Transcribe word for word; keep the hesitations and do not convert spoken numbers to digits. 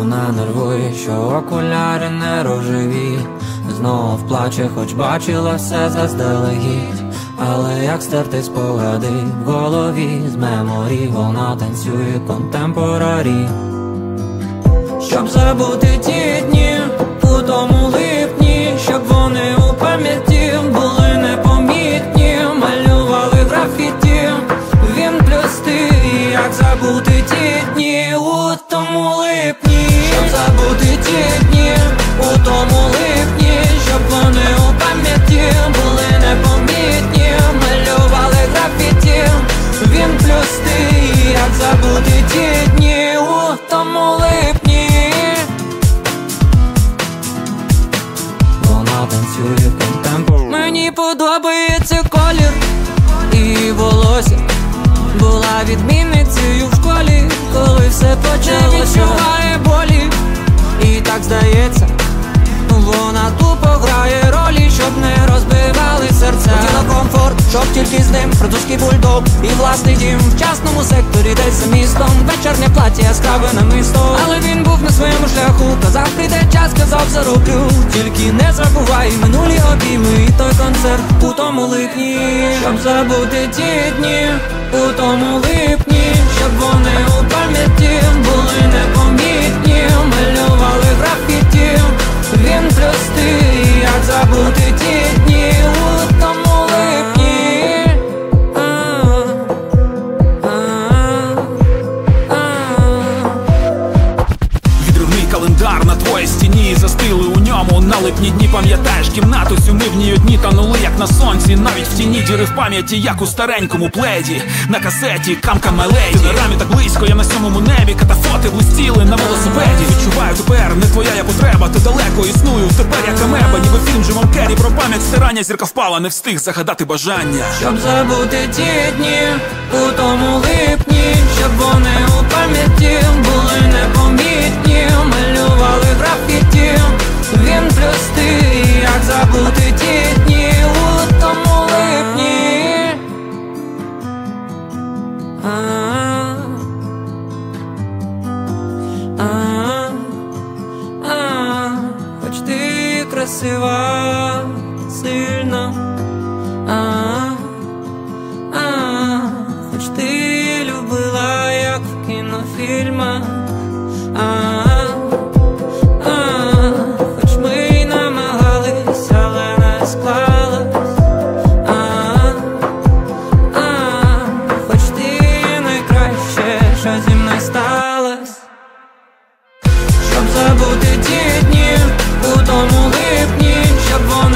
вона нервує, що окуляри не рожеві. Знов плаче, хоч бачила все заздалегідь. Але як стерти спогади в голові, з меморі вона танцює контемпорарі. Щоб забути ті дні у тому липні, щоб вони у пам'яті були непомітні. Малювали графіті, він плюс ти. Як забути ті дні у тому липні, щоб забути ті дні у тому липні, щоб вони у пам'яті були непомітні. Малювали графіті, він плюс ти. Як забути ті дні у тому липні. Вона танцює контемпо. Мені подобається колір і волосся. Була відмінницею в школі, коли все почалося. Не відчуває болі, і так здається, вона тупо грає ролі, щоб не розбивали серця. Хотіла комфорт, щоб тільки з ним французький бульдог і власний дім в частному секторі, десь за містом. Вечірнє плаття яскраве намисто. Але він був на своєму шляху. Казав, прийде час, казав, зароблю. Тільки не забувай минулі обійми і той концерт у тому липні. Щоб забути ті дні у тому липні, щоб вони у пам'яті були непомітні. Малювали графіті, він плюс ти. Як забути ті дні у тому липні. Відривний календар на твоїй стіні, застили у ньому на липні дні. Пам'ятаєш кімнату цю, ми в ній одні тонули, як на сонці. Навіть в тіні діри в пам'яті, як у старенькому пледі. На касеті камка меледі. Ти на рамі так близько, я на сьомому небі. Катафоти блистіли на велосипеді. Відчуваю тепер, не твоя я потреба. Ти далеко існую, тепер як амеба. Ніби фільм Джимом Керрі про пам'ять стирання. Зірка впала, не встиг загадати бажання. Щоб забути ті дні у тому липні, щоб вони у пам'яті були непомітні. Малювали графіті, він плюс ти. Як забути ті дні у тому липні. А-а-а. А-а-а. А-а-а. Хоч ти красива сильно, а-а-а. А-а-а. Хоч ти любила, як в кінофільмах, а-а-а. Щоб забути ті дні у тому липні, щоб вони